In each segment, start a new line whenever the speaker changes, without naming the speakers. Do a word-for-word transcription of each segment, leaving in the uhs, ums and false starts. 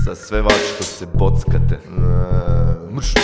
Za sve vas što se bockate, mrš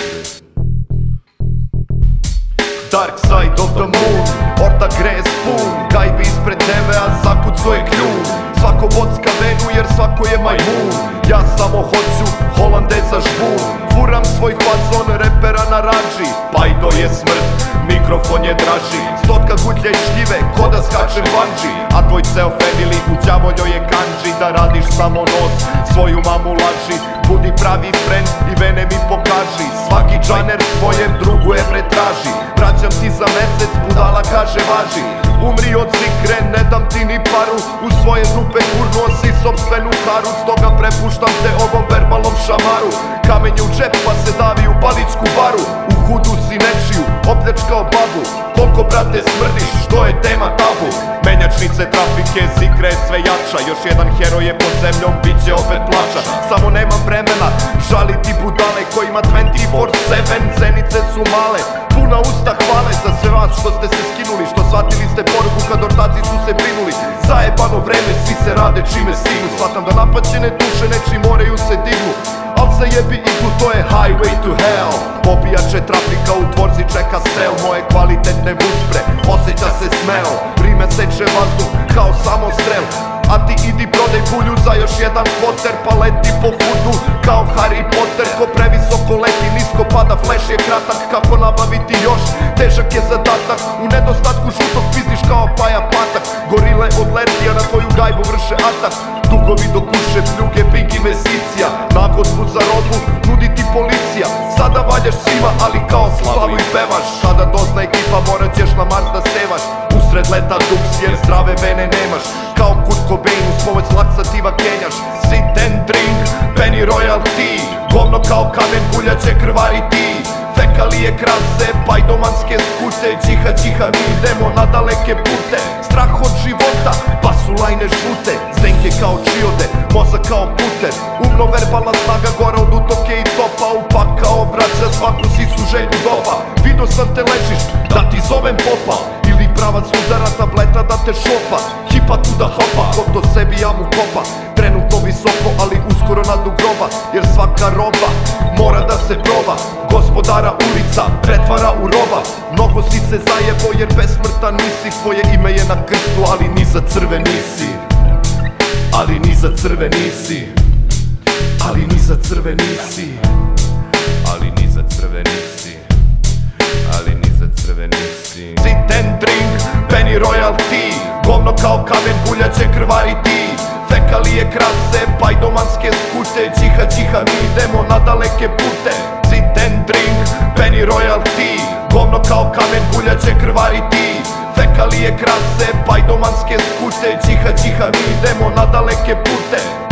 Dark side of the moon, orta greje spoon, gajbi ispred tebe, a zakucao je kljun. Svako bocka venu jer svako je majmun. Ja samo hoću Holandeza žbun. Furam svoj fazon repera na ranži. Pajdo je smrt, mikrofon je draži. Stotka gutlje i šljive, ko da skačem banđi. A tvoj ceo family u đavoljoj je kanđi. Da radiš samo nos, svoju mamu laži. Budi pravi friend i vene mi pokaži. Svaki džaner svojem drugu evre traži. Vraćam ti za mesec, budala kaže važi. Umri od zikre, ne dam ti ni paru. U svoje rupe kurno si sopstvenu karu. Stoga prepuštam te ovom verbalnom šamaru. Kamenje u džep pa se davi u baličku baru. U hudu si nečiju, opljačkao babu. Koliko brate smrdiš, što je tema tabu. Menjačnice, trafike, zikre je sve jača. Još jedan heroj je pod zemljom, bit će opet plača. Samo nemam vremena, žaliti budale kojima dvadesete četiri sedam cenice su male. Puna usta hvale za sve vas što ste se skinuli. Što shvatili ste poruku kad ortaci su se brinuli. Zajebano vreme, svi se rade čime stignu. Shvatam da napaćene duše neči moraju se dignu. Al se jebi iglu, to je highway to hell. Popijače trafika u dvorci čeka sel. Moje kvalitetne vuspre, osjeća se smell. Vrime seče vazduh kao samo strel. A ti idi prodaj bulju za još jedan kvoter. Pa leti po hudu kao Harry Potter. Ko previsoko leti, nisko pada, flash je kratak. Kako nabaviti još, težak je zadatak. U nedostatku žutog pizdiš kao Paja Patak. Gorile od Lertija na tvoju gajbu vrše atak. Dugovi do kuše, pljuge, big investicija. Nagodbu za rodu nudi ti policija. Sada valjaš svima, ali kao slavu i pevaš. Kada dozna ekipa morat ćeš na Mars da sevaš. Usred leta duks jer zdrave vene nemaš. Kao Kurt Cobain uz pomoć laksativa kenjaš. Sit and drink, Penny Royal tea. Govno kao kamen guljaće krvari ti. Fekalije krase, pajdomanske skute. Čiha čiha mi idemo na daleke pute. Strah od života, pa su lajne žute. Zdenke kao čiode, mozak kao puter. Umno verbalna snaga gore od utoke i topa. Upakao vraća svaku sisu želju doba. Vidio sam te ležiš, da ti zovem popa. Ili pravac udara tableta da te šopa. Hipa tu da hopa, ko to sebi jamu kopa. Trenutno visoko, ali uskoro na dug groba. Jer svaka roba mora da se proba. Gospodara ulica pretvara u roba. Mnogo si se zajebo jer besmrtan nisi. Tvoje ime je na krstu, ali ni za crve nisi. Ali ni za crve nisi. Ali ni za crve nisi. Ali ni za crve nisi. Ali ni za crve nisi. Sit and drink, Penny Royal tea. Govno kao kamen guljaće krvari ti. Fekalije krase, pajdomanske skute. Čiha čiha mi idemo na daleke pute. Sit and drink, Penny Royal tea. Govno kao kamen guljaće krvari ti. Fekalije krase, pajdomanske skute. Čiha čiha mi idemo na daleke pute.